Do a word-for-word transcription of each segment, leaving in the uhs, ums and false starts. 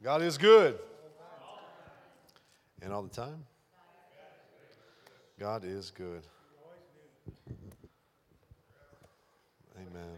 God is good. And all the time? God is good. Amen.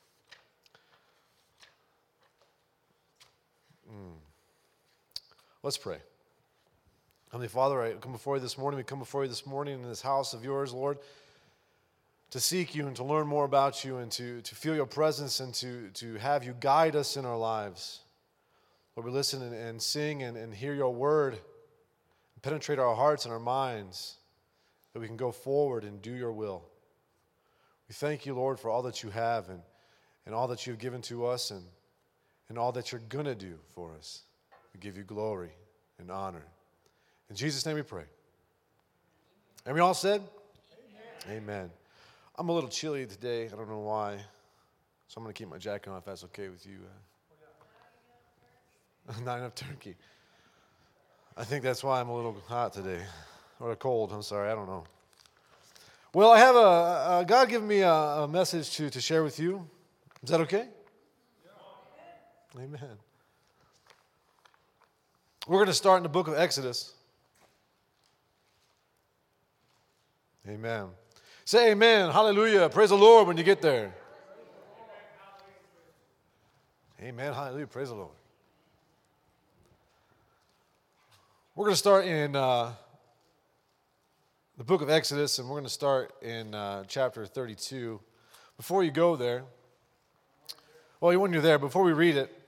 Mm. Let's pray. Heavenly Father, I come before you this morning. We come before you this morning in this house of yours, Lord, to seek you and to learn more about you and to, to feel your presence and to, to have you guide us in our lives. Lord, we listen and, and sing and, and hear your word and penetrate our hearts and our minds that we can go forward and do your will. We thank you, Lord, for all that you have and, and all that you've given to us and, and all that you're going to do for us. We give you glory and honor. In Jesus' name we pray. And we all said? Amen. Amen. I'm a little chilly today. I don't know why. So I'm going to keep my jacket on if that's okay with you. Uh, not enough turkey. I think that's why I'm a little hot today. Or cold. I'm sorry. I don't know. Well, I have a, a God given me a, a message to, to share with you. Is that okay? Yeah. Amen. We're going to start in the book of Exodus. Amen. Say amen. Hallelujah. Praise the Lord when you get there. Amen. Hallelujah. Praise the Lord. We're going to start in uh, the book of Exodus, and we're going to start in uh, chapter thirty-two. Before you go there, well, when you're there, before we read it,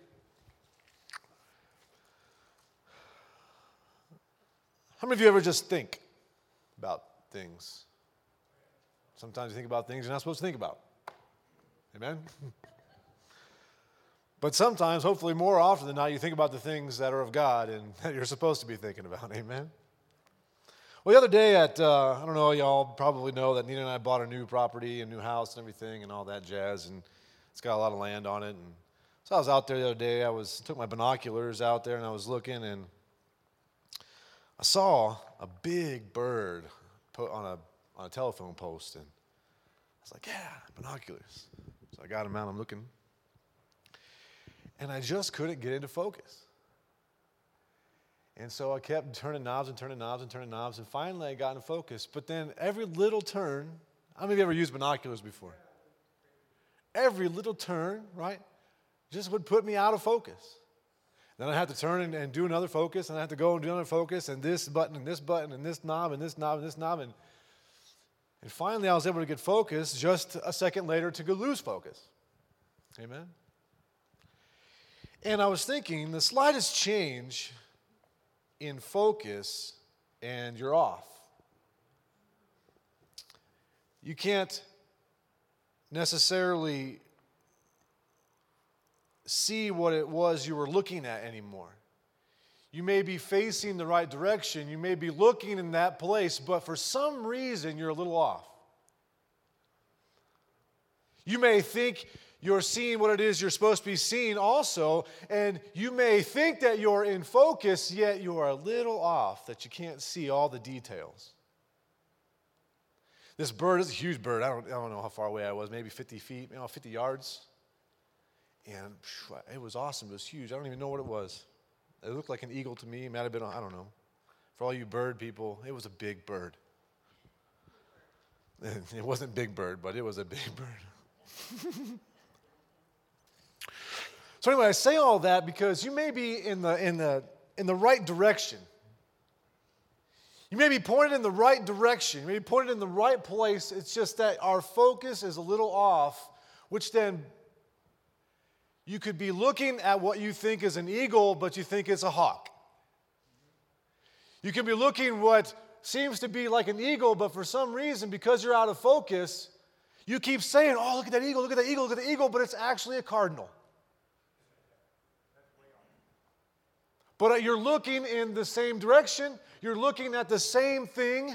how many of you ever just think about things? Sometimes you think about things you're not supposed to think about. Amen? But sometimes, hopefully more often than not, you think about the things that are of God and that you're supposed to be thinking about. Amen? Well, the other day at, uh, I don't know, y'all probably know that Nina and I bought a new property, a new house and everything and all that jazz, and it's got a lot of land on it. And so I was out there the other day. I was took my binoculars out there and I was looking, and I saw a big bird put on a on a telephone post, and I was like, yeah, binoculars. So I got them out, I'm looking. And I just couldn't get into focus. And so I kept turning knobs and turning knobs and turning knobs, and finally I got into focus. But then every little turn, how many of you ever used binoculars before? Every little turn, right, just would put me out of focus. Then I have to turn and, and do another focus, and I have to go and do another focus, and this button and this button and this knob and this knob and this knob. And, and finally I was able to get focused just a second later to go lose focus. Amen? And I was thinking, the slightest change in focus and you're off. You can't necessarily see what it was you were looking at anymore. You may be facing the right direction, you may be looking in that place, but for some reason you're a little off. You may think you're seeing what it is you're supposed to be seeing also, and you may think that you're in focus, yet you are a little off, that you can't see all the details. This bird is a huge bird. I don't, I don't know how far away I was, maybe fifty feet, you know, fifty yards. And it was awesome. It was huge. I don't even know what it was. It looked like an eagle to me. It might have been, I don't know. For all you bird people, it was a big bird. It wasn't Big Bird, but it was a big bird. So anyway, I say all that because you may be in the in the in the right direction. You may be pointed in the right direction. You may be pointed in the right place. It's just that our focus is a little off, which then you could be looking at what you think is an eagle, but you think it's a hawk. You can be looking what seems to be like an eagle, but for some reason, because you're out of focus, you keep saying, oh, look at that eagle, look at that eagle, look at the eagle, but it's actually a cardinal. But you're looking in the same direction. You're looking at the same thing.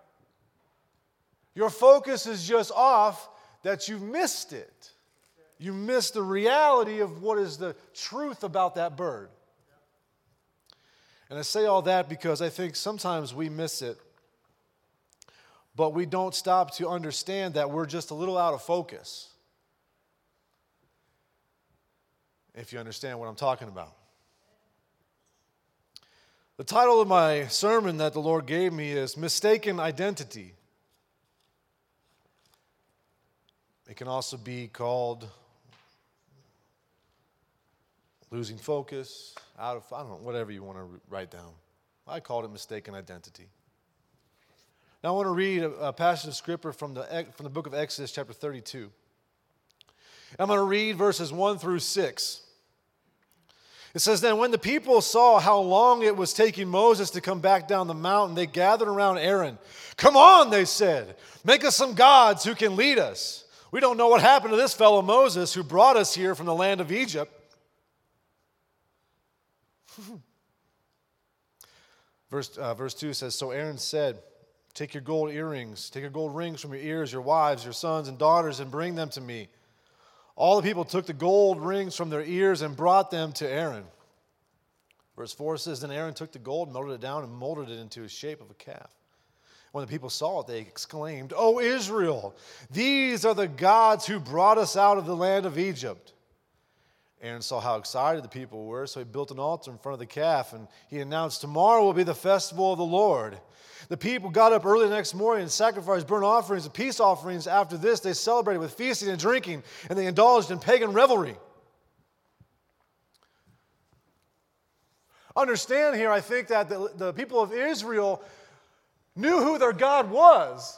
Your focus is just off that you've missed it. You missed the reality of what is the truth about that bird. And I say all that because I think sometimes we miss it, but we don't stop to understand that we're just a little out of focus. If you understand what I'm talking about. The title of my sermon that the Lord gave me is Mistaken Identity. It can also be called Losing Focus, out of, I don't know, whatever you want to write down. I called it Mistaken Identity. Now I want to read a, a passage of scripture from the, from the book of Exodus, chapter thirty-two. I'm going to read verses one through six. It says, "Then when the people saw how long it was taking Moses to come back down the mountain, they gathered around Aaron. 'Come on,' they said, 'make us some gods who can lead us. We don't know what happened to this fellow Moses who brought us here from the land of Egypt.'" verse, uh, verse two says, "So Aaron said, 'Take your gold earrings, take your gold rings from your ears, your wives, your sons and daughters, and bring them to me.' All the people took the gold rings from their ears and brought them to Aaron." Verse four says, "Then Aaron took the gold, melted it down, and molded it into the shape of a calf. When the people saw it, they exclaimed, 'O Israel, these are the gods who brought us out of the land of Egypt.' Aaron saw how excited the people were, so he built an altar in front of the calf, and he announced, 'Tomorrow will be the festival of the Lord.' The people got up early the next morning and sacrificed burnt offerings and peace offerings. After this, they celebrated with feasting and drinking, and they indulged in pagan revelry." Understand here, I think, that the, the people of Israel knew who their God was.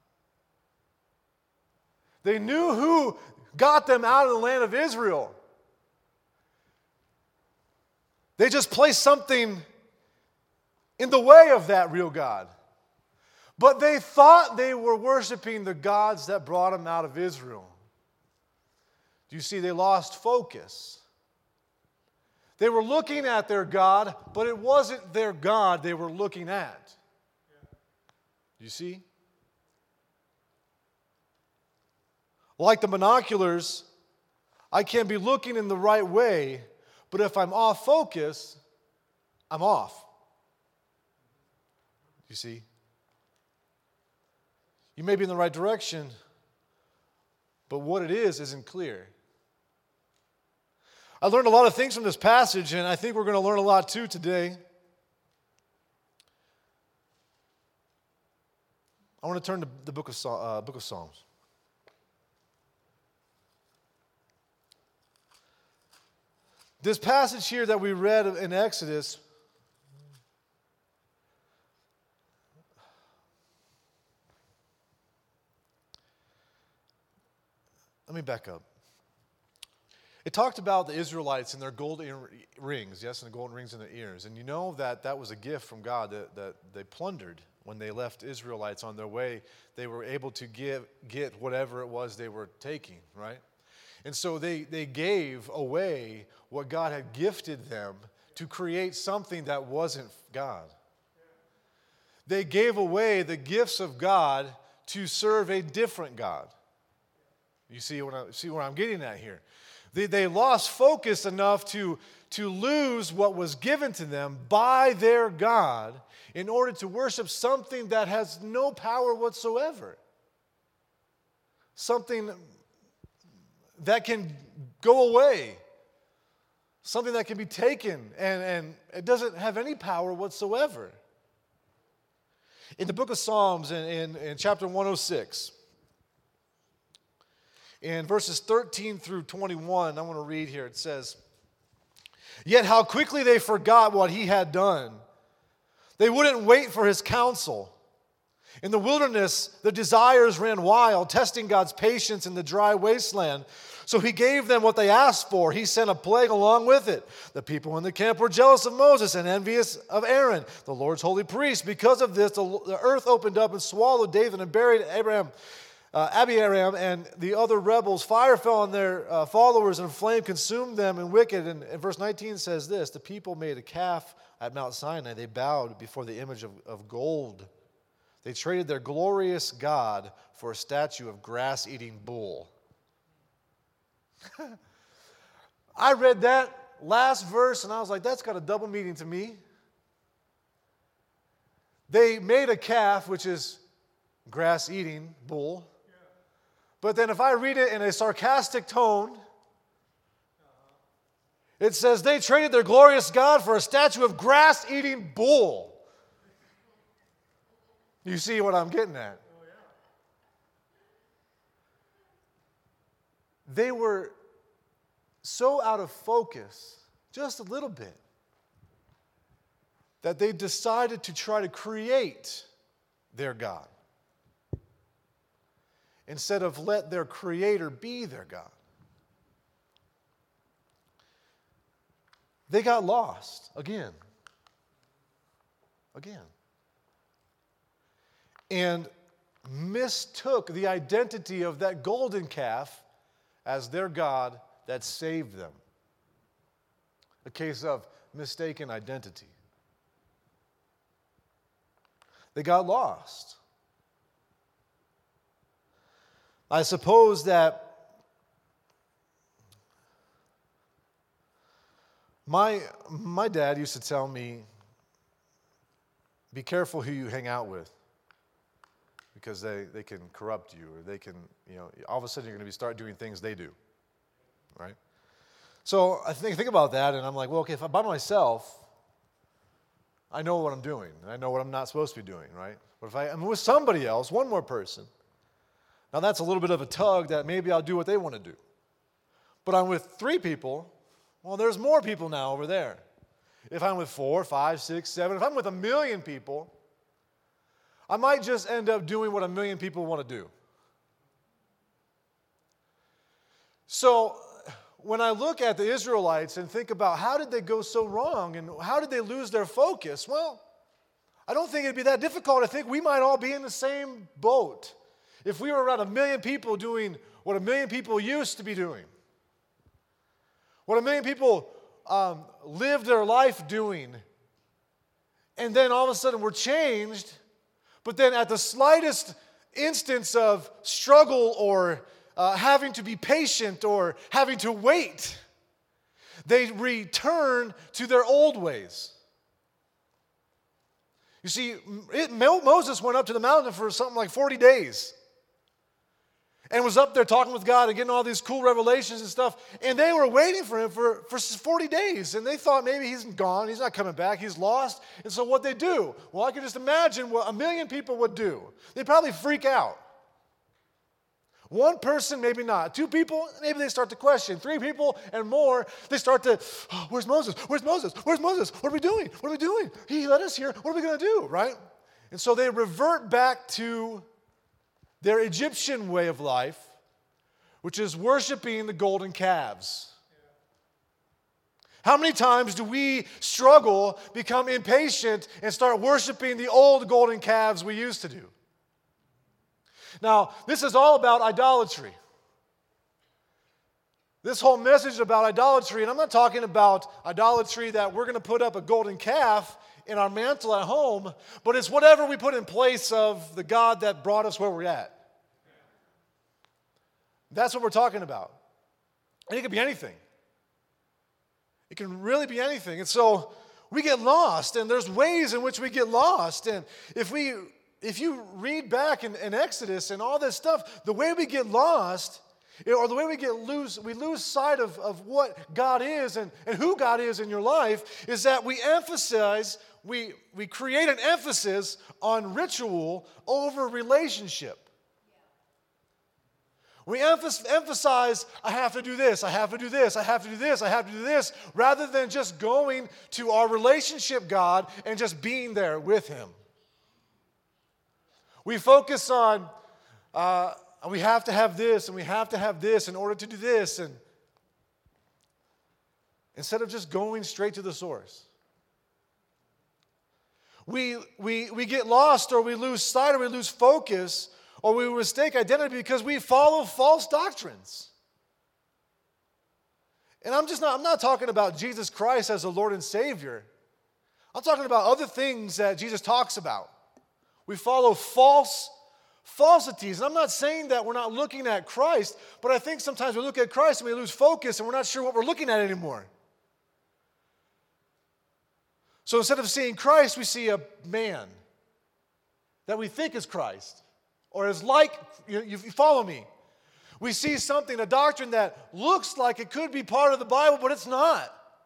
They knew who got them out of the land of Israel. They just placed something in the way of that real God. But they thought they were worshiping the gods that brought them out of Israel. Do you see? They lost focus. They were looking at their God, but it wasn't their God they were looking at. Do you see? Like the binoculars, I can be looking in the right way, but if I'm off focus, I'm off. You see? You may be in the right direction, but what it is isn't clear. I learned a lot of things from this passage, and I think we're going to learn a lot too today. I want to turn to the book of, uh, book of Psalms. This passage here that we read in Exodus, let me back up. It talked about the Israelites and their gold ear rings, yes, and the golden rings in their ears. And you know that that was a gift from God that, that they plundered when they left Israelites on their way. They were able to give, get whatever it was they were taking, right? And so they, they gave away what God had gifted them to create something that wasn't God. They gave away the gifts of God to serve a different God. You see what I, see where I'm getting at here? They, they lost focus enough to, to lose what was given to them by their God in order to worship something that has no power whatsoever. Something that can go away. Something that can be taken and, and it doesn't have any power whatsoever. In the book of Psalms, in, in, in chapter one oh six, in verses thirteen through twenty-one, I want to read here. It says, "Yet how quickly they forgot what he had done. They wouldn't wait for his counsel. In the wilderness, the desires ran wild, testing God's patience in the dry wasteland. So he gave them what they asked for. He sent a plague along with it. The people in the camp were jealous of Moses and envious of Aaron, the Lord's holy priest. Because of this, the, the earth opened up and swallowed David and buried Abraham, uh, Abiram and the other rebels. Fire fell on their uh, followers and flame consumed them and wicked." And, and verse nineteen says this, "The people made a calf at Mount Sinai. They bowed before the image of, of gold. They traded their glorious God for a statue of grass-eating bull." I read that last verse and I was like, that's got a double meaning to me. They made a calf, which is grass-eating bull. Yeah. But then if I read it in a sarcastic tone, uh-huh. It says they traded their glorious God for a statue of grass-eating bull. You see what I'm getting at? They were so out of focus, just a little bit, that they decided to try to create their God instead of let their Creator be their God. They got lost again. Again. And mistook the identity of that golden calf as their God that saved them. A case of mistaken identity. They got lost. I suppose that my, my dad used to tell me, be careful who you hang out with, because they, they can corrupt you, or they can, you know, all of a sudden you're going to be start doing things they do, right? So I think, think about that, and I'm like, well, okay, if I'm by myself, I know what I'm doing, and I know what I'm not supposed to be doing, right? But if I am with somebody else, one more person, now that's a little bit of a tug that maybe I'll do what they want to do. But I'm with three people, well, there's more people now over there. If I'm with four, five, six, seven, if I'm with a million people, I might just end up doing what a million people want to do. So when I look at the Israelites and think about how did they go so wrong and how did they lose their focus, well, I don't think it'd be that difficult. I think we might all be in the same boat if we were around a million people doing what a million people used to be doing, what a million people um, lived their life doing, and then all of a sudden we're changed, but then at the slightest instance of struggle or uh, having to be patient or having to wait, they return to their old ways. You see, it, Moses went up to the mountain for something like forty days and was up there talking with God and getting all these cool revelations and stuff, and they were waiting for him for, for forty days, and they thought maybe he's gone, he's not coming back, he's lost. And so what they do? Well, I can just imagine what a million people would do. They'd probably freak out. One person, maybe not. Two people, maybe they start to question. Three people and more, they start to, oh, where's Moses? Where's Moses? Where's Moses? What are we doing? What are we doing? He led us here. What are we going to do, right? And so they revert back to their Egyptian way of life, which is worshiping the golden calves. How many times do we struggle, become impatient, and start worshiping the old golden calves we used to do? Now, this is all about idolatry. This whole message is about idolatry, and I'm not talking about idolatry that we're going to put up a golden calf in our mantle at home, but it's whatever we put in place of the God that brought us where we're at. That's what we're talking about. And it could be anything. It can really be anything. And so we get lost, and there's ways in which we get lost. And if we If you read back in, in Exodus and all this stuff, the way we get lost, or the way we get lose, we lose sight of, of what God is and, and who God is in your life, is that we emphasize, we, we create an emphasis on ritual over relationship. We emphasize, I have to do this, I have to do this, I have to do this, I have to do this, rather than just going to our relationship God and just being there with Him. We focus on, uh, we have to have this, and we have to have this in order to do this, and instead of just going straight to the source. We, we, we get lost, or we lose sight, or we lose focus, or we mistake identity because we follow false doctrines. And I'm just not, I'm not talking about Jesus Christ as the Lord and Savior. I'm talking about other things that Jesus talks about. We follow false falsities. And I'm not saying that we're not looking at Christ, but I think sometimes we look at Christ and we lose focus and we're not sure what we're looking at anymore. So instead of seeing Christ, we see a man that we think is Christ or is like, you, you follow me. We see something, a doctrine that looks like it could be part of the Bible, but it's not.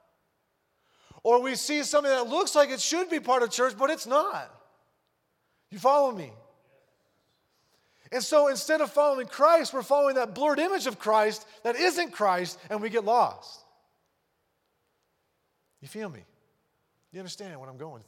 Or we see something that looks like it should be part of church, but it's not. You follow me? And so instead of following Christ, we're following that blurred image of Christ that isn't Christ, and we get lost. You feel me? You understand what I'm going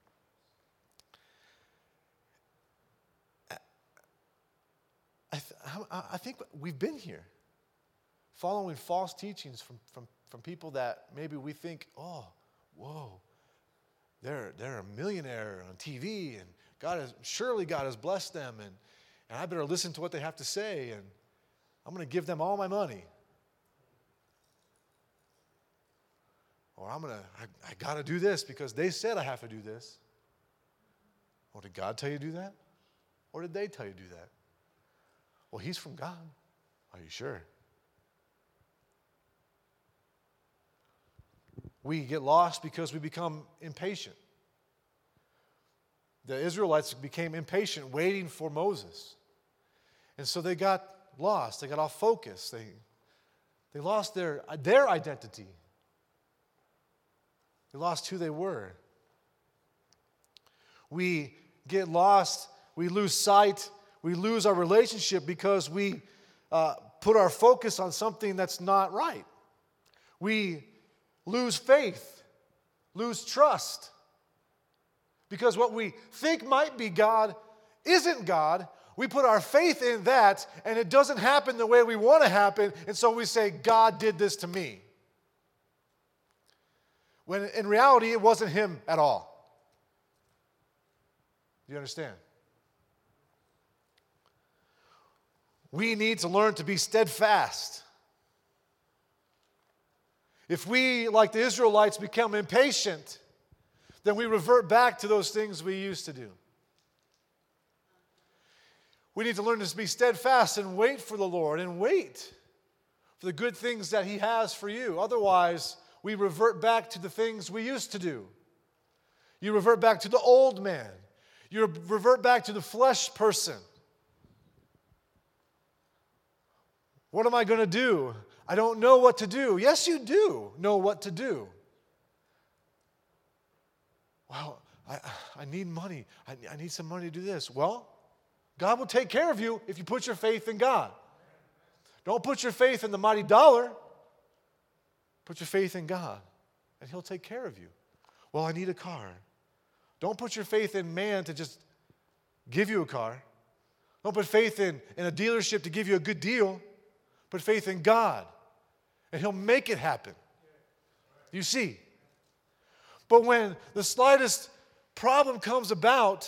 through? I, th- I think we've been here, following false teachings from, from, from people that maybe we think, oh, whoa, they're, they're a millionaire on T V, and God has, surely God has blessed them, and, and I better listen to what they have to say, and I'm going to give them all my money. Or I'm going to, I, I got to do this because they said I have to do this. Well, did God tell you to do that? Or did they tell you to do that? Well, he's from God. Are you sure? We get lost because we become impatient. The Israelites became impatient waiting for Moses. And so they got lost. They got off focus. They, they lost their, their identity. They lost who they were. We get lost. We lose sight. We lose our relationship because we uh, put our focus on something that's not right. We lose faith, lose trust. Because what we think might be God isn't God. We put our faith in that, and it doesn't happen the way we want to happen, and so we say, God did this to me. When in reality, it wasn't him at all. Do you understand? We need to learn to be steadfast. If we, like the Israelites, become impatient, then we revert back to those things we used to do. We need to learn to be steadfast and wait for the Lord and wait for the good things that he has for you. Otherwise, we revert back to the things we used to do. You revert back to the old man. You revert back to the flesh person. What am I going to do? I don't know what to do. Yes, you do know what to do. Well, I, I need money. I, I need some money to do this. Well, God will take care of you if you put your faith in God. Don't put your faith in the mighty dollar. Put your faith in God, and he'll take care of you. Well, I need a car. Don't put your faith in man to just give you a car. Don't put faith in, in a dealership to give you a good deal. Put faith in God, and he'll make it happen. You see? But when the slightest problem comes about,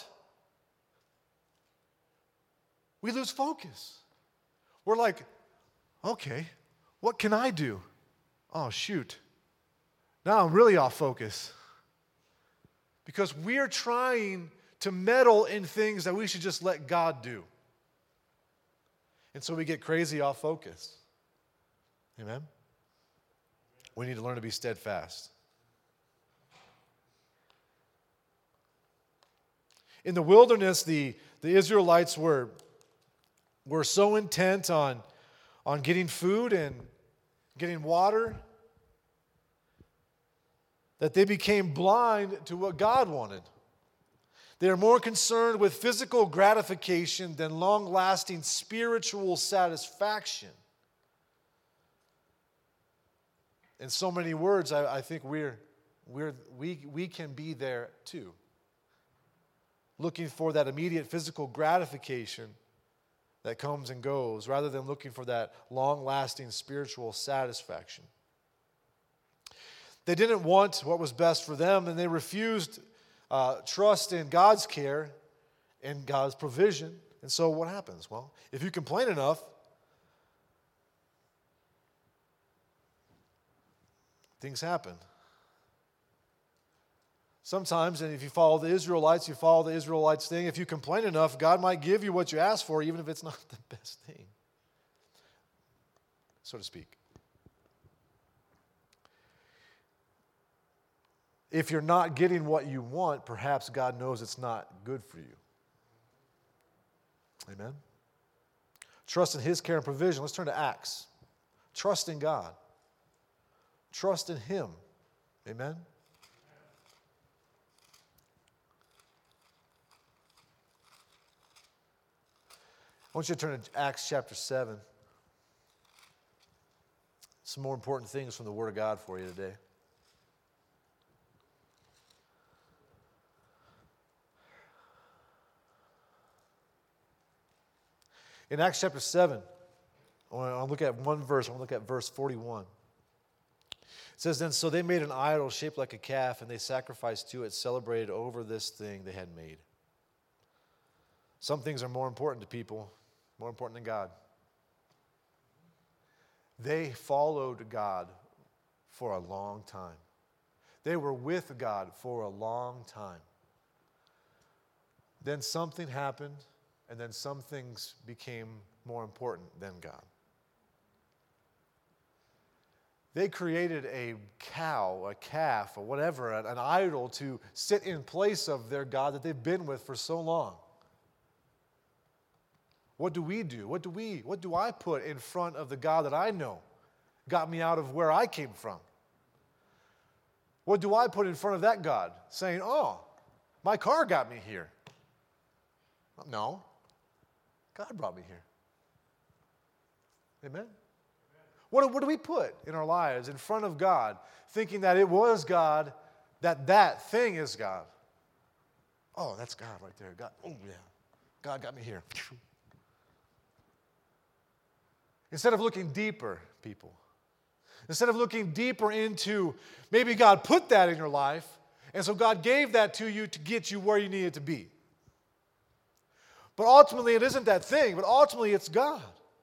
we lose focus. We're like, okay, what can I do? Oh, shoot. Now I'm really off focus. Because we're trying to meddle in things that we should just let God do. And so we get crazy off focus. Amen? We need to learn to be steadfast. In the wilderness, the, the Israelites were, were so intent on, on getting food and getting water that they became blind to what God wanted. They are more concerned with physical gratification than long-lasting spiritual satisfaction. In so many words, I, I think we're, we're, we, we can be there too. Looking for that immediate physical gratification that comes and goes, rather than looking for that long-lasting spiritual satisfaction. They didn't want what was best for them, and they refused uh, trust in God's care and God's provision. And so what happens? Well, if you complain enough, things happen. Sometimes, and if you follow the Israelites, you follow the Israelites thing. If you complain enough, God might give you what you ask for, even if it's not the best thing, so to speak. If you're not getting what you want, perhaps God knows it's not good for you. Amen? Trust in his care and provision. Let's turn to Acts. Trust in God. Trust in him. Amen? want you to turn to Acts chapter seven. Some more important things from the Word of God for you today. In Acts chapter seven, I want to look at one verse. I want to look at verse forty-one. It says, then, so they made an idol shaped like a calf, and they sacrificed to it, celebrated over this thing they had made. Some things are more important to people, more important than God. They followed God for a long time. They were with God for a long time. Then something happened, and then some things became more important than God. They created a cow, a calf, or whatever, an idol to sit in place of their God that they've been with for so long. What do we do? What do we, what do I put in front of the God that I know got me out of where I came from? What do I put in front of that God? Saying, oh, my car got me here. No. God brought me here. Amen? What, what do we put in our lives in front of God, thinking that it was God, that that thing is God? Oh, that's God right there. God, oh yeah. God got me here. Instead of looking deeper, people, instead of looking deeper into, maybe God put that in your life, and so God gave that to you to get you where you needed to be. But ultimately, it isn't that thing, but ultimately, it's God.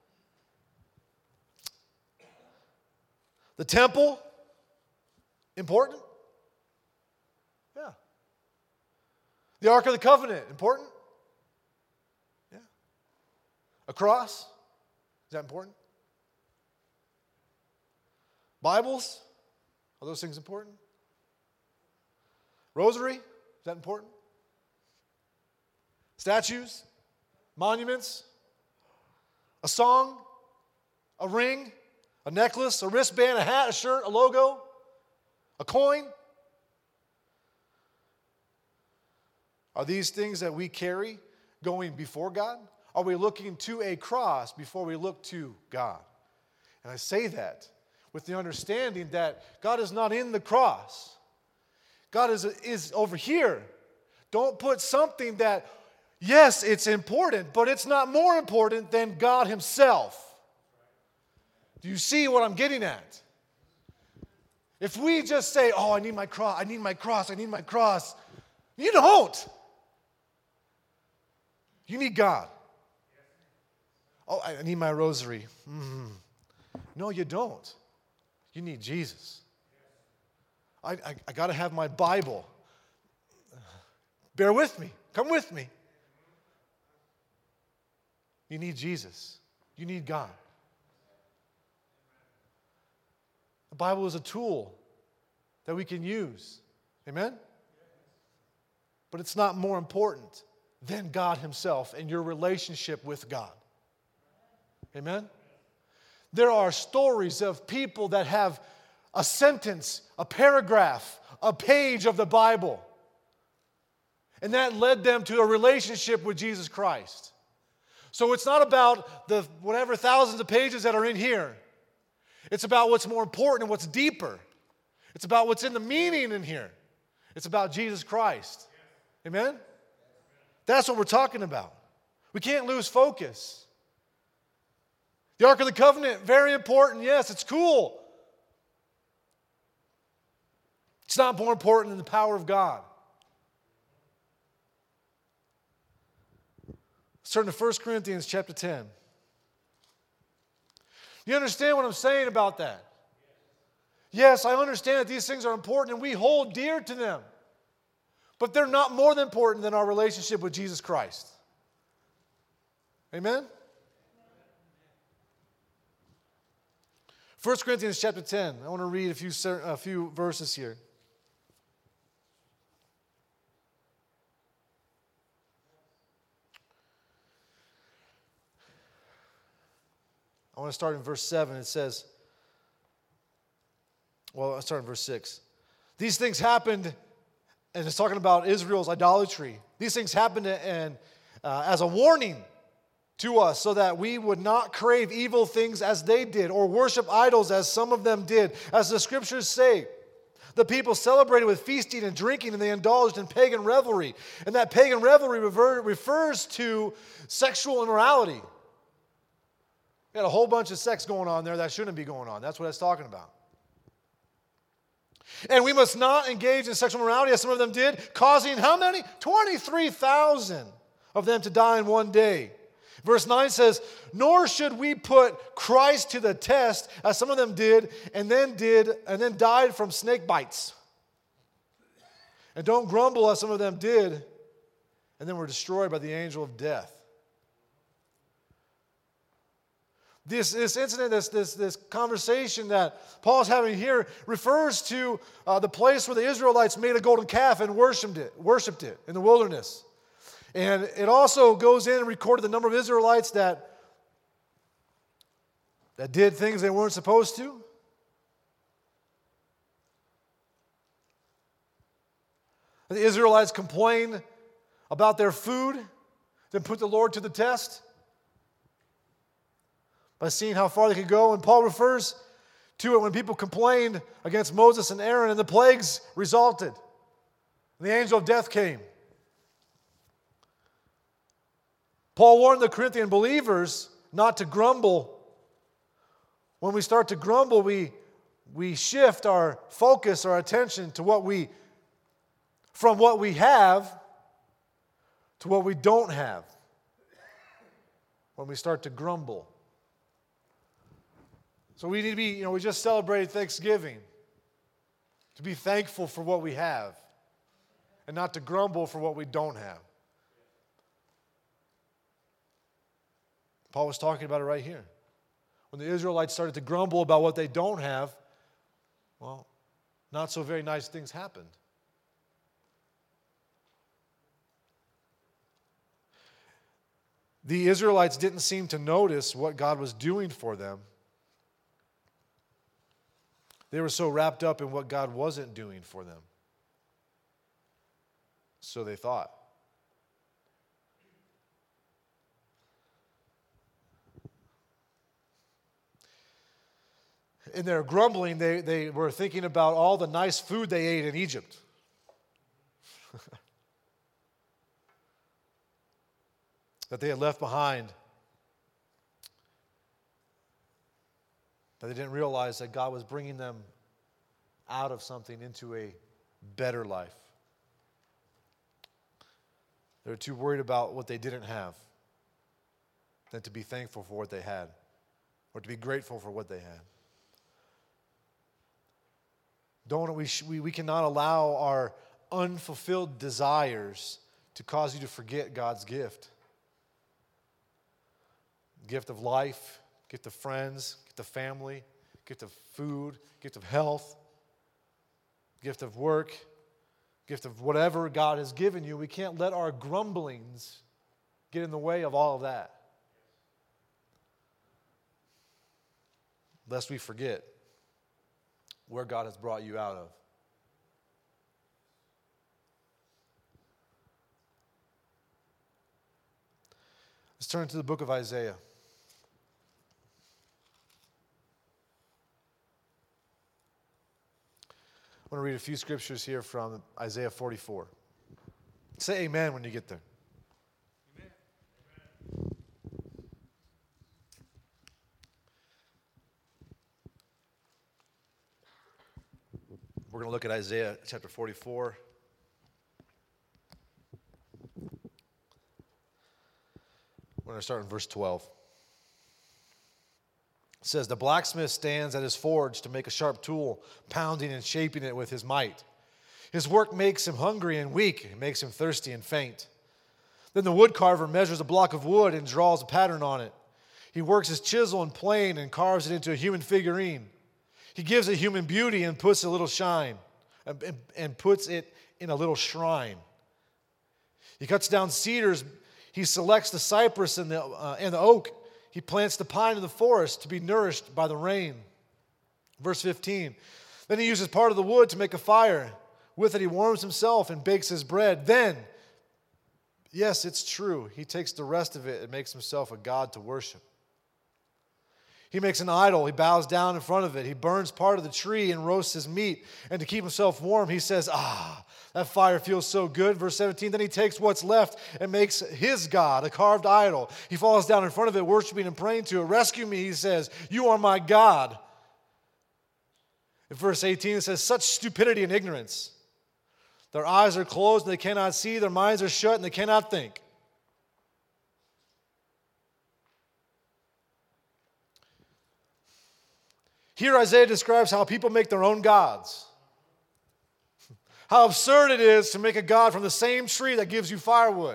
The temple, important? Yeah. The Ark of the Covenant, important? Yeah. A cross, is that important? Bibles, are those things important? Rosary, is that important? Statues, monuments, a song, a ring, a necklace, a wristband, a hat, a shirt, a logo, a coin. Are these things that we carry going before God? Are we looking to a cross before we look to God? And I say that with the understanding that God is not in the cross. God is, is over here. Don't put something that, yes, it's important, but it's not more important than God Himself. Do you see what I'm getting at? If we just say, oh, I need my cross, I need my cross, I need my cross, you don't. You need God. Oh, I need my rosary. Mm-hmm. No, you don't. You need Jesus. I, I, I got to have my Bible. Bear with me. Come with me. You need Jesus. You need God. The Bible is a tool that we can use. Amen? But it's not more important than God Himself and your relationship with God. Amen? There are stories of people that have a sentence, a paragraph, a page of the Bible. And that led them to a relationship with Jesus Christ. So it's not about the whatever thousands of pages that are in here. It's about what's more important and what's deeper. It's about what's in the meaning in here. It's about Jesus Christ. Amen? That's what we're talking about. We can't lose focus. The Ark of the Covenant, very important. Yes, it's cool. It's not more important than the power of God. Let's turn to First Corinthians chapter ten. You understand what I'm saying about that? Yes, I understand that these things are important and we hold dear to them. But they're not more than important than our relationship with Jesus Christ. Amen? First Corinthians chapter ten. I want to read a few, a few verses here. I want to start in verse seven. It says, well, I'll start in verse six. These things happened, and it's talking about Israel's idolatry. These things happened and, uh, as a warning to us so that we would not crave evil things as they did or worship idols as some of them did. As the scriptures say, the people celebrated with feasting and drinking, and they indulged in pagan revelry. And that pagan revelry rever- refers to sexual immorality. You got a whole bunch of sex going on there that shouldn't be going on. That's what it's talking about. And we must not engage in sexual immorality as some of them did, causing how many? twenty-three thousand of them to die in one day. Verse nine says, nor should we put Christ to the test as some of them did and then did and then died from snake bites. And don't grumble as some of them did and then were destroyed by the angel of death. This, this incident, this, this, this conversation that Paul's having here refers to uh, the place where the Israelites made a golden calf and worshipped it, worshipped it in the wilderness. And it also goes in and recorded the number of Israelites that, that did things they weren't supposed to. The Israelites complained about their food, then put the Lord to the test by seeing how far they could go. And Paul refers to it when people complained against Moses and Aaron and the plagues resulted. And the angel of death came. Paul warned the Corinthian believers not to grumble. When we start to grumble, we, we shift our focus, our attention to what we, from what we have to what we don't have. When we start to grumble. So we need to be, you know, we just celebrated Thanksgiving. To be thankful for what we have. And not to grumble for what we don't have. Paul was talking about it right here. When the Israelites started to grumble about what they don't have, well, not so very nice things happened. The Israelites didn't seem to notice what God was doing for them. They were so wrapped up in what God wasn't doing for them. So they thought. In their grumbling, they, they were thinking about all the nice food they ate in Egypt. That they had left behind. That they didn't realize that God was bringing them out of something into a better life. They were too worried about what they didn't have than to be thankful for what they had or to be grateful for what they had. Don't we, we, we cannot allow our unfulfilled desires to cause you to forget God's gift. Gift of life, gift of friends, gift of family, gift of food, gift of health, gift of work, gift of whatever God has given you. We can't let our grumblings get in the way of all of that. Lest we forget where God has brought you out of. Let's turn to the book of Isaiah. I want to read a few scriptures here from Isaiah forty-four. Say amen when you get there. Amen. We're going to look at Isaiah chapter forty-four. We're going to start in verse twelve. It says, the blacksmith stands at his forge to make a sharp tool, pounding and shaping it with his might. His work makes him hungry and weak, and makes him thirsty and faint. Then the woodcarver measures a block of wood and draws a pattern on it. He works his chisel and plane and carves it into a human figurine. He gives it human beauty and puts a little shine, and, and, and puts it in a little shrine. He cuts down cedars. He selects the cypress and the, uh, and the oak. He plants the pine in the forest to be nourished by the rain. Verse fifteen. Then he uses part of the wood to make a fire. With it he warms himself and bakes his bread. Then Yes, it's true. He takes the rest of it and makes himself a god to worship. He makes an idol. He bows down in front of it. He burns part of the tree and roasts his meat. And to keep himself warm, he says, ah, that fire feels so good. Verse seventeen, then he takes what's left and makes his god, a carved idol. He falls down in front of it, worshiping and praying to it. Rescue me, he says. You are my God. In verse eighteen, it says, such stupidity and ignorance. Their eyes are closed and they cannot see. Their minds are shut and they cannot think. Here Isaiah describes how people make their own gods. How absurd it is to make a god from the same tree that gives you firewood.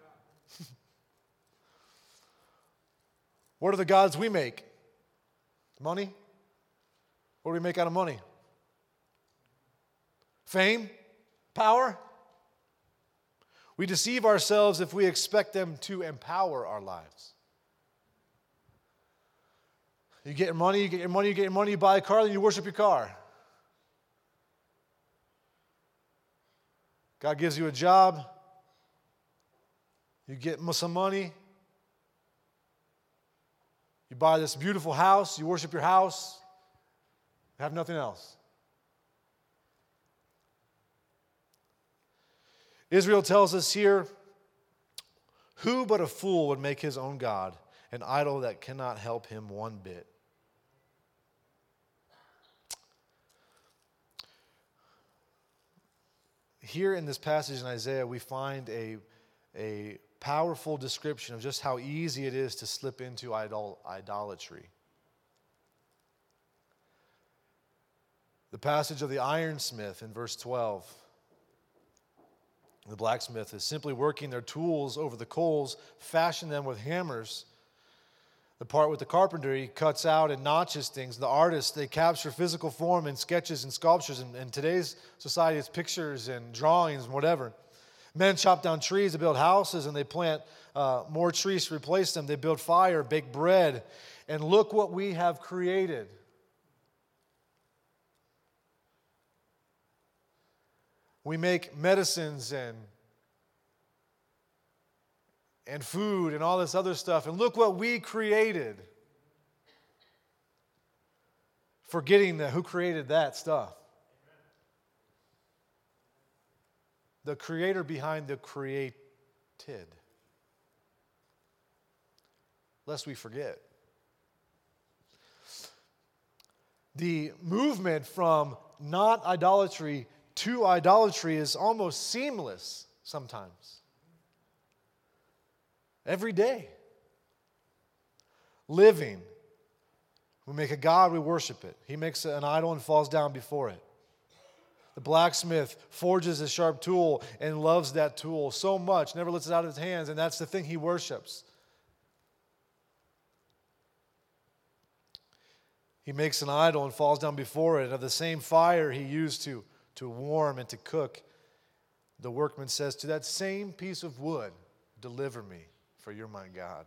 What are the gods we make? Money? What do we make out of money? Fame? Power? We deceive ourselves if we expect them to empower our lives. You get your money, you get your money, you get your money, you buy a car, then you worship your car. God gives you a job, you get some money, you buy this beautiful house, you worship your house, you have nothing else. Israel tells us here, who but a fool would make his own God, an idol that cannot help him one bit? Here in this passage in Isaiah, we find a, a powerful description of just how easy it is to slip into idol, idolatry. The passage of the ironsmith in verse twelve. The blacksmith is simply working their tools over the coals, fashion them with hammers. The part with the carpenter, he cuts out and notches things. The artists, they capture physical form in sketches and sculptures. In, in today's society, it's pictures and drawings and whatever. Men chop down trees to build houses, and they plant uh, more trees to replace them. They build fire, bake bread, and look what we have created. We make medicines and, and food and all this other stuff. And look what we created. Forgetting that who created that stuff. The creator behind the created. Lest we forget. The movement from not idolatry to idolatry is almost seamless sometimes. Every day. Living. We make a god, we worship it. He makes an idol and falls down before it. The blacksmith forges a sharp tool and loves that tool so much, never lets it out of his hands, and that's the thing he worships. He makes an idol and falls down before it. Of the same fire he used to to warm and to cook, the workman says, to that same piece of wood, deliver me, for you're my God.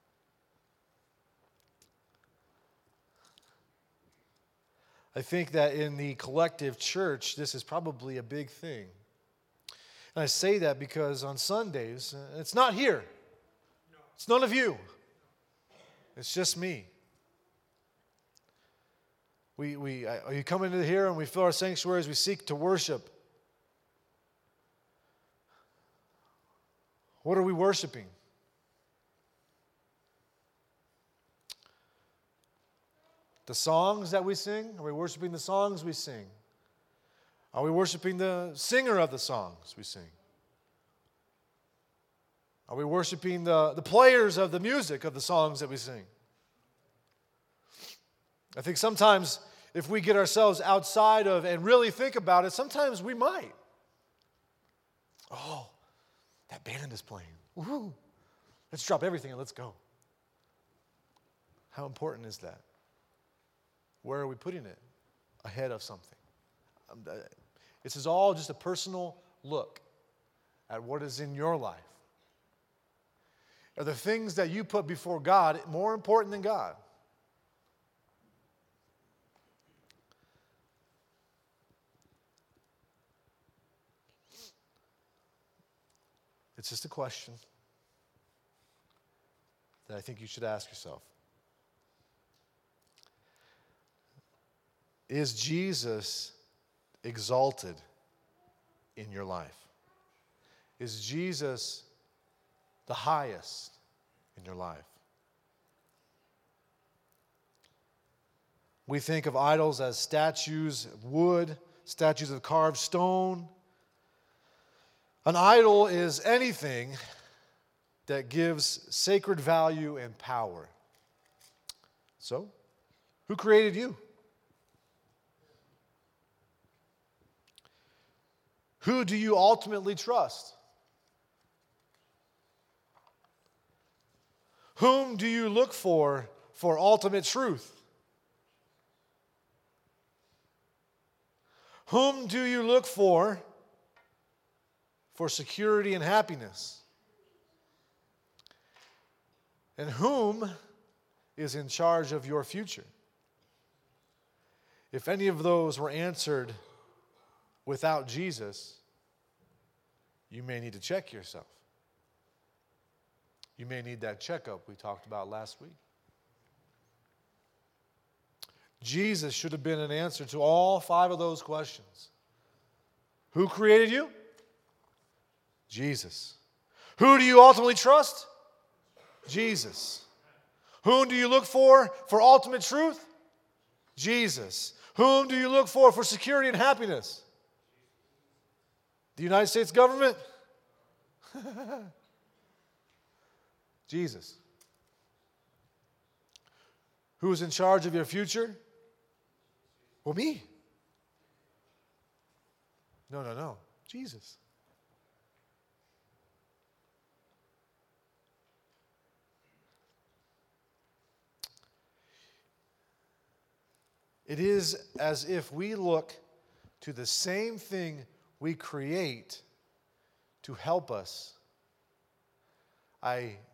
I think that in the collective church, this is probably a big thing. And I say that because on Sundays, it's not here. It's none of you. It's just me. We, we, uh, you come into here and we fill our sanctuaries, we seek to worship. What are we worshiping? The songs that we sing? Are we worshiping the songs we sing? Are we worshiping the singer of the songs we sing? Are we worshiping the, the players of the music of the songs that we sing? I think sometimes if we get ourselves outside of and really think about it, sometimes we might. Oh, that band is playing. Woo-hoo. Let's drop everything and let's go. How important is that? Where are we putting it? Ahead of something. Um, uh, this is all just a personal look at what is in your life. Are the things that you put before God more important than God? It's just a question that I think you should ask yourself. Is Jesus exalted in your life? Is Jesus the highest in your life? We think of idols as statues of wood, statues of carved stone. An idol is anything that gives sacred value and power. So, who created you? Who do you ultimately trust? Whom do you look for for ultimate truth? Whom do you look for for security and happiness? And whom is in charge of your future? If any of those were answered without Jesus, you may need to check yourself. You may need that checkup we talked about last week. Jesus should have been an answer to all five of those questions. Who created you? Jesus. Who do you ultimately trust? Jesus. Whom do you look for for ultimate truth? Jesus. Whom do you look for for security and happiness? The United States government? Jesus. Who is in charge of your future? Well, me. No, no, no. Jesus. It is as if we look to the same thing we create to help us. I,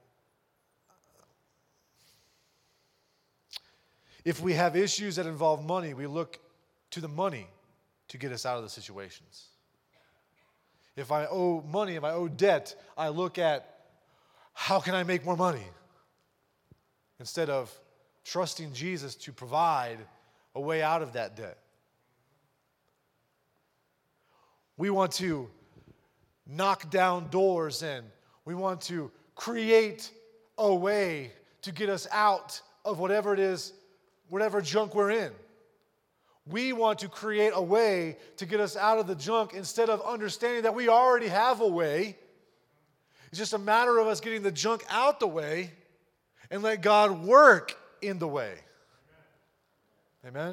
if we have issues that involve money, we look to the money to get us out of the situations. If I owe money, if I owe debt, I look at how can I make more money instead of trusting Jesus to provide a way out of that debt. We want to knock down doors and we want to create a way to get us out of whatever it is, whatever junk we're in. We want to create a way to get us out of the junk instead of understanding that we already have a way. It's just a matter of us getting the junk out the way and let God work in the way. Amen?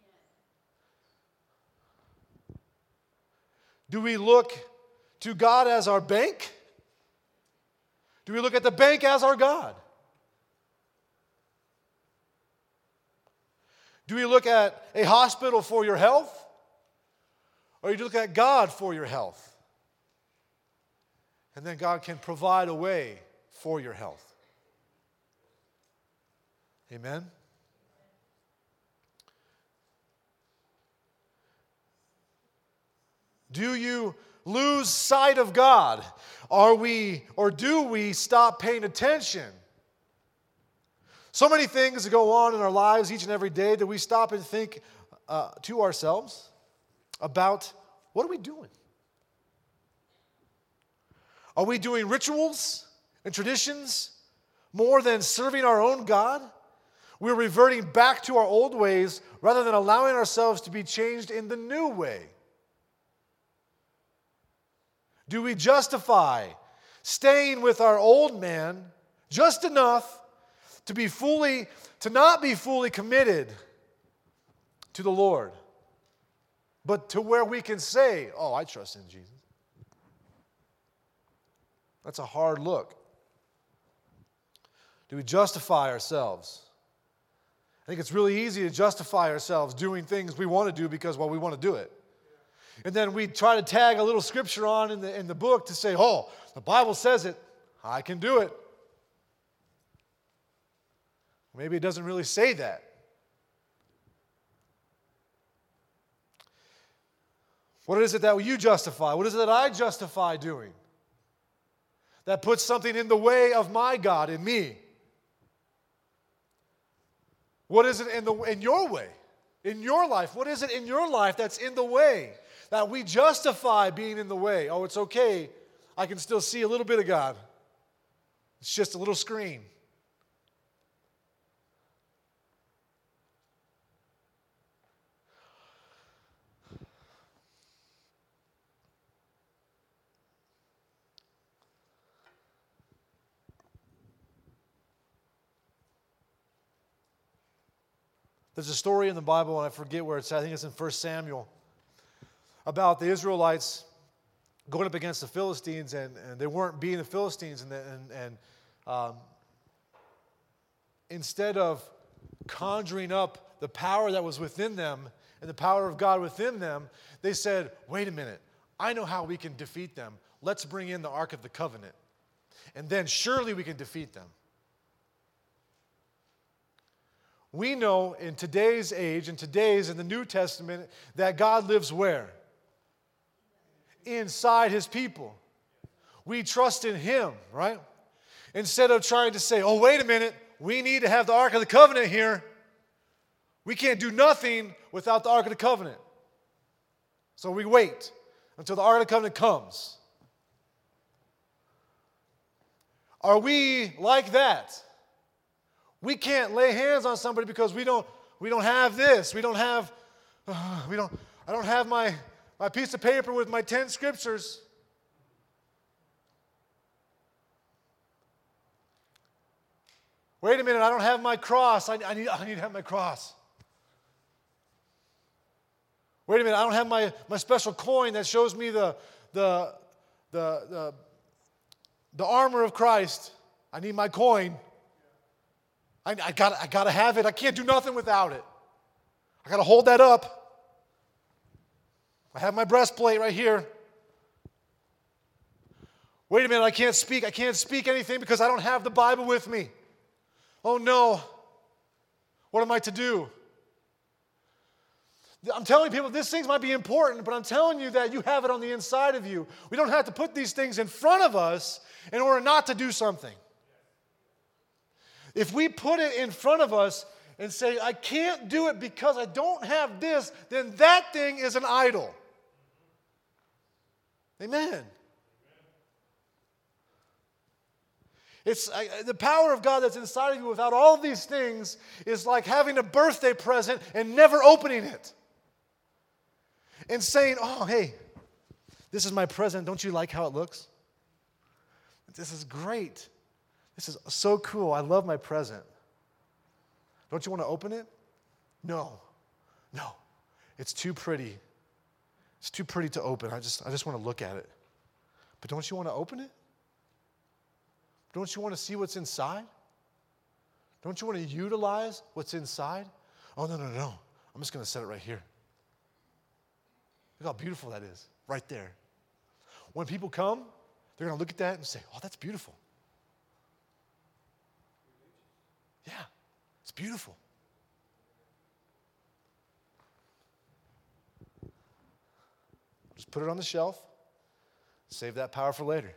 Do we look to God as our bank? Do we look at the bank as our God? Do we look at a hospital for your health? Or do you look at God for your health? And then God can provide a way for your health. Amen? Do you lose sight of God? Are we, or do we stop paying attention? So many things go on in our lives each and every day that we stop and think uh, to ourselves about what are we doing? Are we doing rituals and traditions more than serving our own God? We're reverting back to our old ways rather than allowing ourselves to be changed in the new way. Do we justify staying with our old man just enough to be fully, to not be fully committed to the Lord, but to where we can say, oh, I trust in Jesus? That's a hard look. Do we justify ourselves? I think it's really easy to justify ourselves doing things we want to do because, well, we want to do it. And then we try to tag a little scripture on in the, in the book to say, oh, the Bible says it, I can do it. Maybe it doesn't really say that. What is it that you justify? What is it that I justify doing? that puts something in the way of my God in me? What is it in the in your way? In your life? What is it in your life that's in the way? That we justify being in the way. Oh, it's okay. I can still see a little bit of God. It's just a little screen. There's a story in the Bible, and I forget where it's at. I think it's in First Samuel, about the Israelites going up against the Philistines, and, and they weren't beating the Philistines. And, and, and um, instead of conjuring up the power that was within them and the power of God within them, they said, wait a minute, I know how we can defeat them. Let's bring in the Ark of the Covenant, and then surely we can defeat them. We know in today's age, in today's, in the New Testament, that God lives where? Inside His people. We trust in Him, right? Instead of trying to say, oh, wait a minute, we need to have the Ark of the Covenant here. We can't do nothing without the Ark of the Covenant. So we wait until the Ark of the Covenant comes. Are we like that? We can't lay hands on somebody because we don't we don't have this. We don't have uh, we don't I don't have my, my piece of paper with my ten scriptures. Wait a minute, I don't have my cross. I, I need I need to have my cross. Wait a minute, I don't have my, my special coin that shows me the the the the, the armor of Christ. I need my coin. I, I got I got to have it. I can't do nothing without it. I got to hold that up. I have my breastplate right here. Wait a minute, I can't speak. I can't speak anything because I don't have the Bible with me. Oh no. What am I to do? I'm telling people these things might be important, but I'm telling you that you have it on the inside of you. We don't have to put these things in front of us in order not to do something. If we put it in front of us and say, I can't do it because I don't have this, then that thing is an idol. Amen. It's I, the power of God that's inside of you without all these things is like having a birthday present and never opening it. And saying, oh, hey, this is my present. Don't you like how it looks? This is great. This is so cool. I love my present. Don't you want to open it? No. No. It's too pretty. It's too pretty to open. I just, I just want to look at it. But don't you want to open it? Don't you want to see what's inside? Don't you want to utilize what's inside? Oh, no, no, no. I'm just going to set it right here. Look how beautiful that is, right there. When people come, they're going to look at that and say, oh, that's beautiful. Yeah, it's beautiful. Just put it on the shelf. Save that power for later.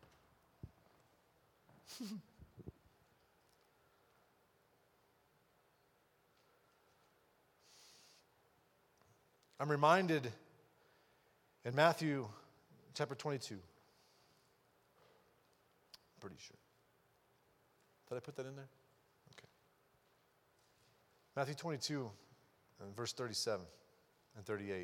I'm reminded in Matthew chapter twenty-two. I'm pretty sure. Did I put that in there? Okay. Matthew twenty-two and verse thirty-seven and thirty-eight.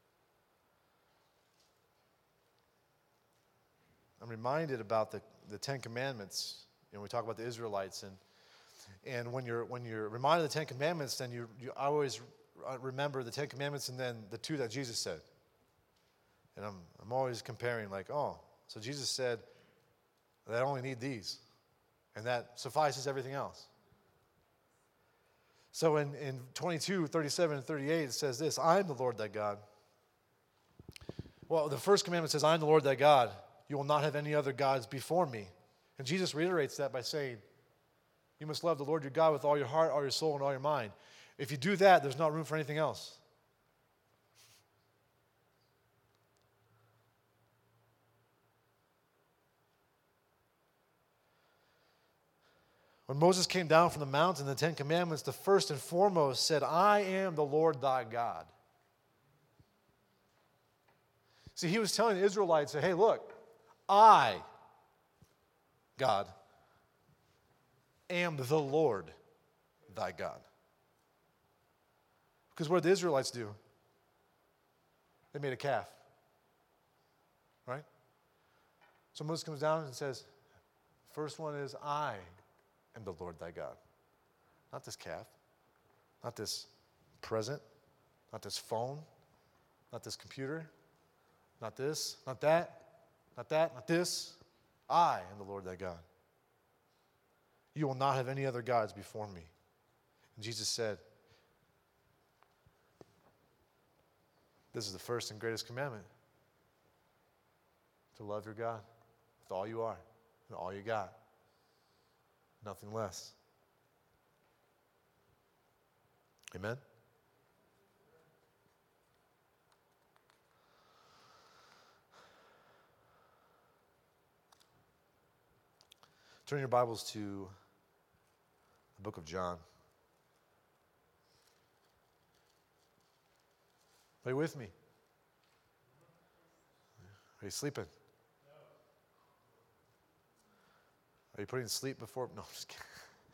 I'm reminded about the, the Ten Commandments. You know, we talk about the Israelites, and and when you're when you're reminded of the Ten Commandments, then you you always remember the Ten Commandments and then the two that Jesus said. And I'm I'm always comparing, like, oh, so Jesus said that I only need these, and that suffices everything else. So in, in twenty-two, thirty-seven, and thirty-eight, it says this: I am the Lord thy God. Well, the first commandment says, I am the Lord thy God. You will not have any other gods before me. And Jesus reiterates that by saying, you must love the Lord your God with all your heart, all your soul, and all your mind. If you do that, there's not room for anything else. When Moses came down from the mountain, the Ten Commandments, the first and foremost said, I am the Lord thy God. See, he was telling the Israelites, hey, look, I, God, am the Lord thy God. Because what did the Israelites do? They made a calf. Right? So Moses comes down and says, first one is, I am the Lord thy God. Not this calf. Not this present. Not this phone. Not this computer. Not this. Not that. Not that. Not this. I am the Lord thy God. You will not have any other gods before me. And Jesus said, this is the first and greatest commandment. To love your God with all you are and all you got. Nothing less. Amen? Turn your Bibles to the book of John. Are you with me? Are you sleeping? Are you putting sleep before? No, I'm just kidding.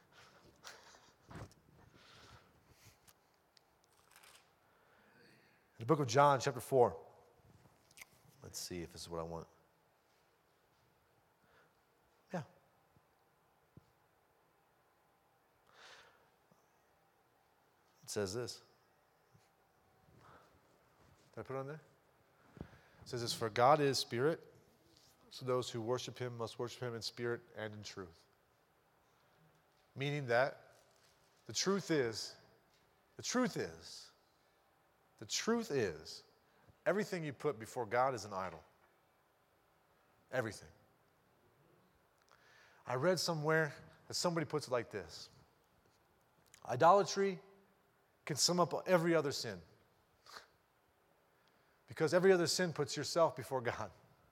In the book of John, chapter four. Let's see if this is what I want. Yeah. It says this. Did I put it on there? It says this, for God is spirit, so those who worship him must worship him in spirit and in truth. Meaning that the truth is, the truth is, the truth is, everything you put before God is an idol. Everything. I read somewhere that somebody puts it like this. Idolatry can sum up every other sin. Because every other sin puts yourself before God.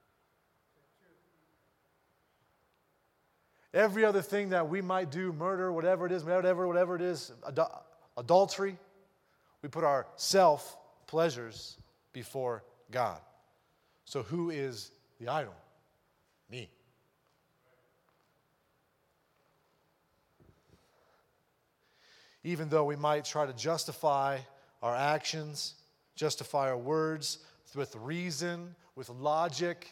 Every other thing that we might do, murder, whatever it is, whatever, whatever it is, ad- adultery, we put our self-pleasures before God. So who is the idol? Me. Even though we might try to justify our actions, justify our words with reason, with logic,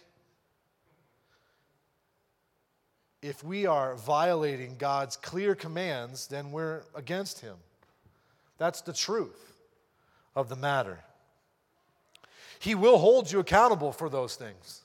if we are violating God's clear commands, then we're against him. That's the truth of the matter. He will hold you accountable for those things.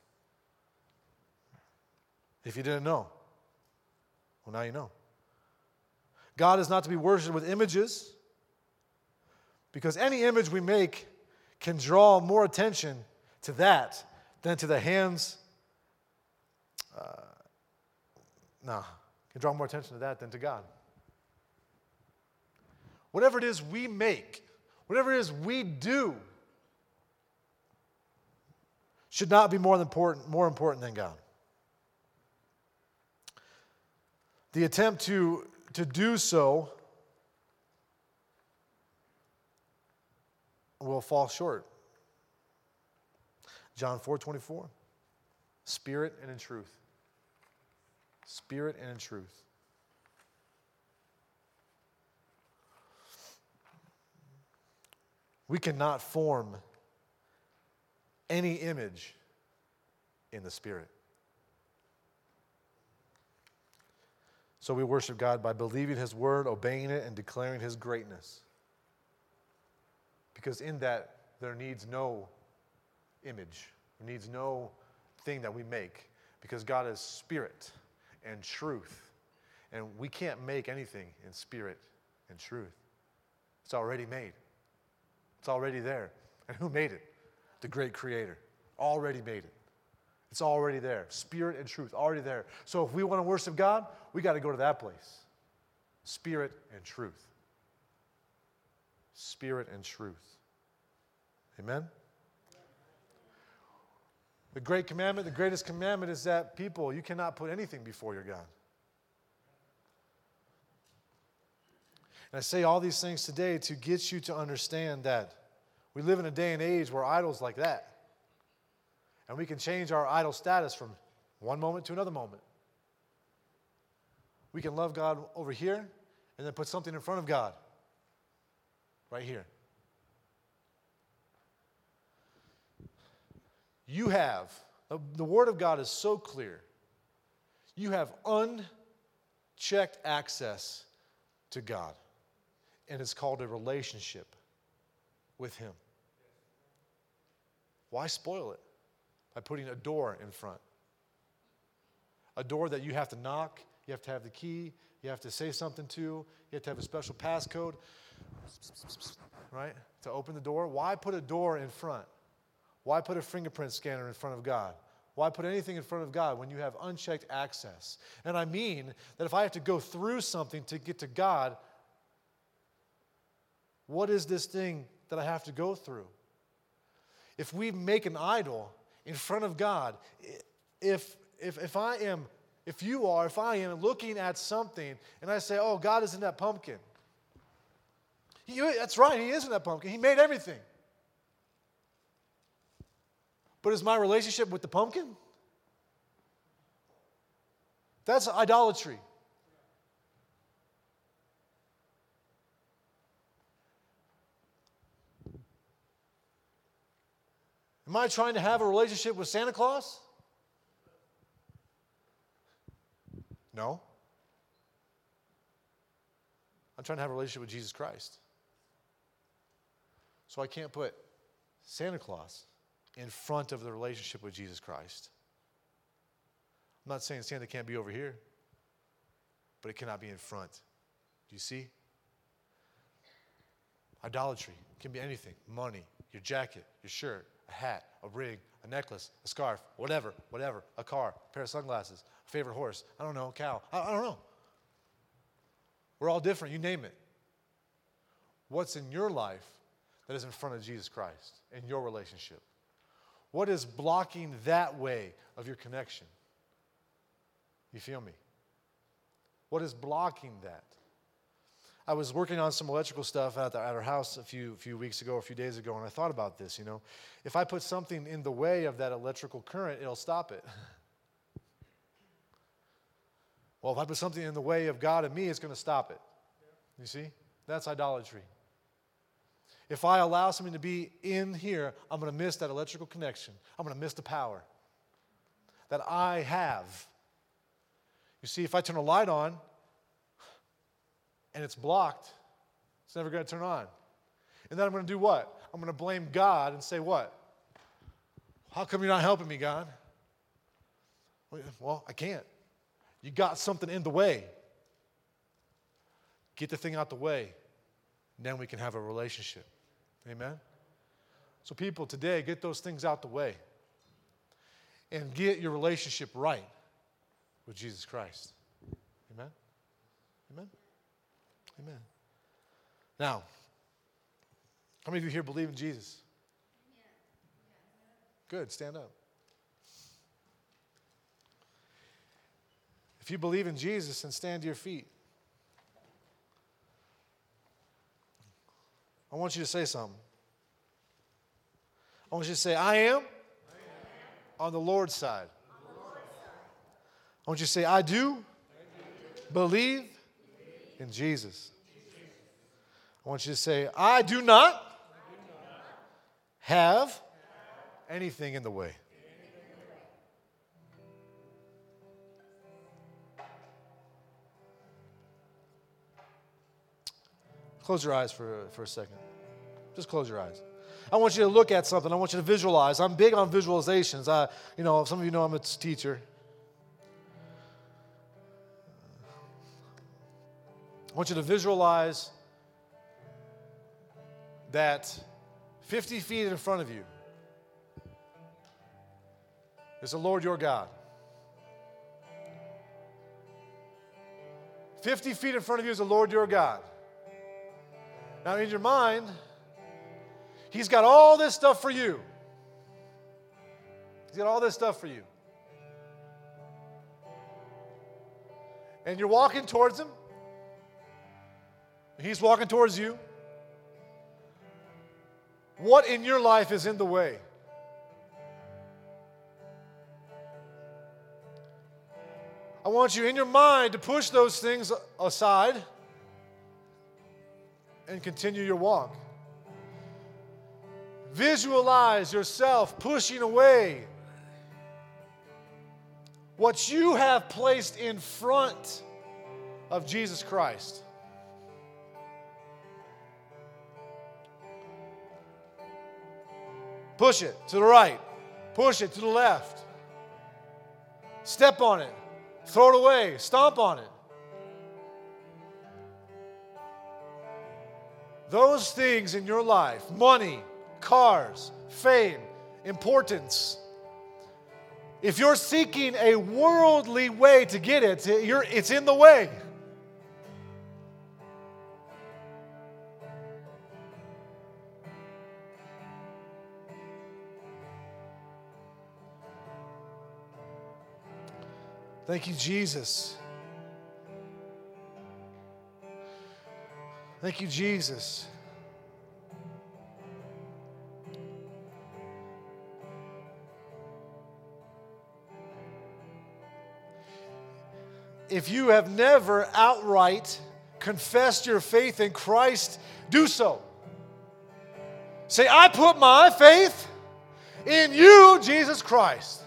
If you didn't know, well, now you know. God is not to be worshipped with images, because any image we make can draw more attention to that than to the hands. Uh, no, can draw more attention to that than to God. Whatever it is we make, whatever it is we do, should not be more important, more important than God. The attempt to, to do so will fall short. John four twenty-four. Spirit and in truth. Spirit and in truth. We cannot form any image in the Spirit. So we worship God by believing his word, obeying it, and declaring his greatness. Because in that, there needs no image. There needs no thing that we make. Because God is spirit and truth. And we can't make anything in spirit and truth. It's already made. It's already there. And who made it? The great creator. Already made it. It's already there. Spirit and truth, already there. So if we want to worship God, we got to go to that place. Spirit and truth. Spirit and truth. Amen? The great commandment, the greatest commandment is that people, you cannot put anything before your God. And I say all these things today to get you to understand that we live in a day and age where idols like that. And we can change our idol status from one moment to another moment. We can love God over here and then put something in front of God right here. You have, the, the Word of God is so clear. You have unchecked access to God. And it's called a relationship with Him. Why spoil it? By putting a door in front. A door that you have to knock, you have to have the key, you have to say something to, you have to have a special passcode, right, to open the door. Why put a door in front? Why put a fingerprint scanner in front of God? Why put anything in front of God when you have unchecked access? And I mean that if I have to go through something to get to God, what is this thing that I have to go through? If we make an idol in front of God, if if if I am, if you are, if I am looking at something and I say, oh, God is in that pumpkin. He, that's right, He is in that pumpkin. He made everything. But is my relationship with the pumpkin? That's idolatry. Am I trying to have a relationship with Santa Claus? No. I'm trying to have a relationship with Jesus Christ. So I can't put Santa Claus in front of the relationship with Jesus Christ. I'm not saying Santa can't be over here, but it cannot be in front. Do you see? Idolatry can be anything. Money, your jacket, your shirt, a hat, a ring, a necklace, a scarf, whatever, whatever, a car, a pair of sunglasses, a favorite horse, I don't know, a cow, I, I don't know. We're all different, you name it. What's in your life that is in front of Jesus Christ in your relationship? What is blocking that way of your connection? You feel me? What is blocking that? I was working on some electrical stuff at, the, at our house a few few weeks ago, or a few days ago, and I thought about this, you know. If I put something in the way of that electrical current, it'll stop it. Well, if I put something in the way of God and me, it's going to stop it. You see? That's idolatry. If I allow something to be in here, I'm going to miss that electrical connection. I'm going to miss the power that I have. You see, if I turn a light on and it's blocked, it's never going to turn on. And then I'm going to do what? I'm going to blame God and say what? How come you're not helping me, God? Well, I can't. You got something in the way. Get the thing out the way, and then we can have a relationship. Amen? So people, today, get those things out the way and get your relationship right with Jesus Christ. Amen? Amen? Amen. Now, how many of you here believe in Jesus? Good, stand up. If you believe in Jesus, then stand to your feet. I want you to say something. I want you to say, I am, I am. On the Lord's side. On the Lord's side. I want you to say, I do, I do. Believe, believe in Jesus. Jesus. I want you to say, I do not, I do not. Have, have anything in the way. Close your eyes for, for a second. Just close your eyes. I want you to look at something. I want you to visualize. I'm big on visualizations. I, you know, some of you know I'm a teacher. I want you to visualize that fifty feet in front of you is the Lord your God. fifty feet in front of you is the Lord your God. Now, in your mind, He's got all this stuff for you. He's got all this stuff for you. And you're walking towards Him. He's walking towards you. What in your life is in the way? I want you in your mind to push those things aside and continue your walk. Visualize yourself pushing away what you have placed in front of Jesus Christ. Push it to the right. Push it to the left. Step on it. Throw it away. Stomp on it. Those things in your life, money, cars, fame, importance, if you're seeking a worldly way to get it, you're, it's in the way. Thank you, Jesus. Thank you, Jesus. If you have never outright confessed your faith in Christ, do so. Say, I put my faith in you, Jesus Christ.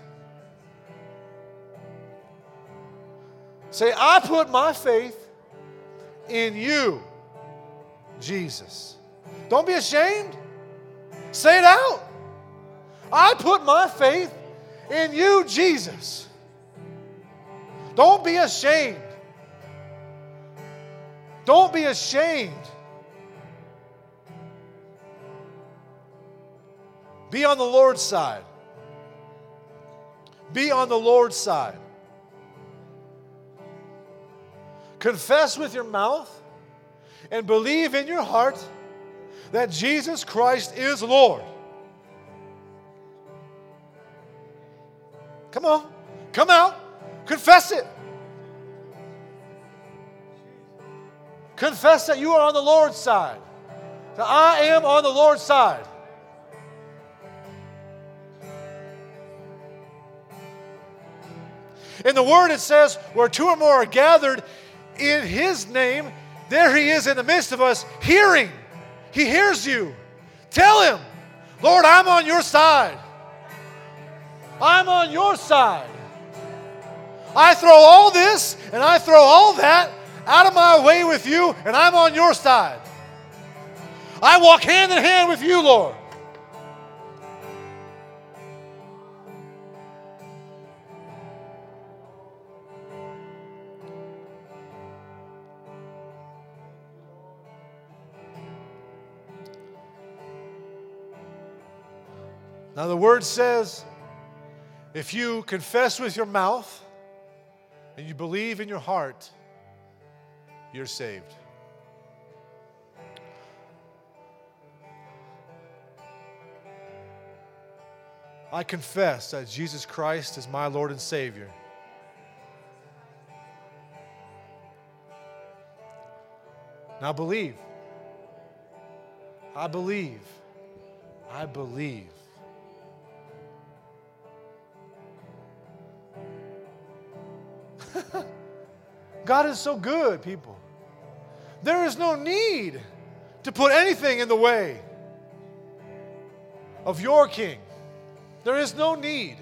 Say, I put my faith in you, Jesus. Don't be ashamed. Say it out. I put my faith in you, Jesus. Don't be ashamed. Don't be ashamed. Be on the Lord's side. Be on the Lord's side. Confess with your mouth and believe in your heart that Jesus Christ is Lord. Come on. Come out. Confess it. Confess that you are on the Lord's side. That I am on the Lord's side. In the Word it says, where two or more are gathered in His name, there He is in the midst of us, hearing. He hears you. Tell Him, Lord, I'm on your side. I'm on your side. I throw all this and I throw all that out of my way with you, and I'm on your side. I walk hand in hand with you, Lord. Now the Word says, if you confess with your mouth and you believe in your heart, you're saved. I confess that Jesus Christ is my Lord and Savior. Now believe. I believe. I believe. God is so good, people. There is no need to put anything in the way of your King. There is no need.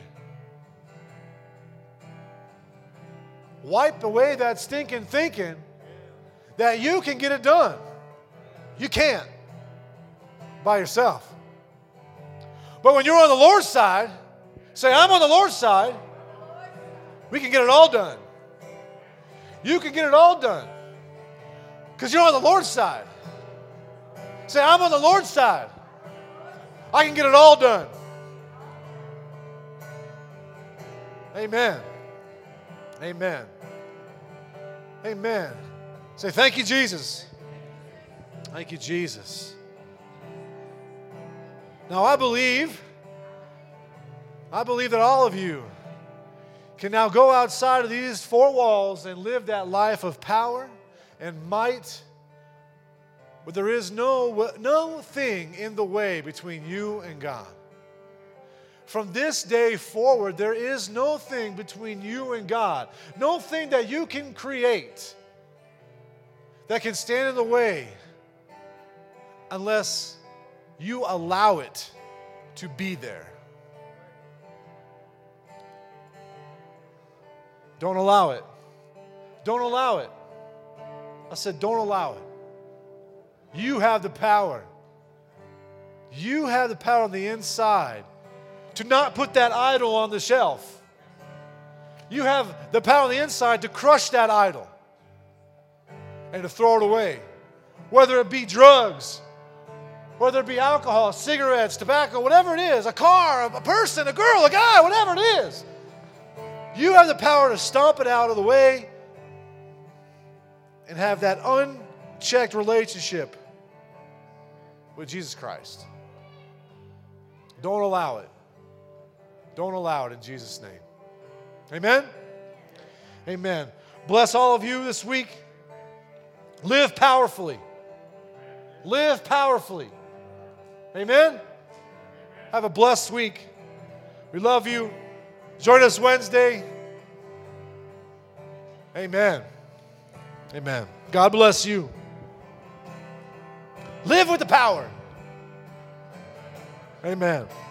Wipe away that stinking thinking that you can get it done. You can't by yourself. But when you're on the Lord's side, say, I'm on the Lord's side, we can get it all done. You can get it all done because you're on the Lord's side. Say, I'm on the Lord's side. I can get it all done. Amen. Amen. Amen. Say, thank you, Jesus. Thank you, Jesus. Now, I believe, I believe that all of you can now go outside of these four walls and live that life of power and might But there is no, no thing in the way between you and God. From this day forward, there is no thing between you and God. No thing that you can create that can stand in the way unless you allow it to be there. Don't allow it. Don't allow it. I said, don't allow it. You have the power. You have the power on the inside to not put that idol on the shelf. You have the power on the inside to crush that idol and to throw it away. Whether it be drugs, whether it be alcohol, cigarettes, tobacco, whatever it is, a car, a person, a girl, a guy, whatever it is. You have the power to stomp it out of the way and have that unchecked relationship with Jesus Christ. Don't allow it. Don't allow it in Jesus' name. Amen? Amen. Bless all of you this week. Live powerfully. Live powerfully. Amen? Have a blessed week. We love you. Join us Wednesday. Amen. Amen. God bless you. Live with the power. Amen.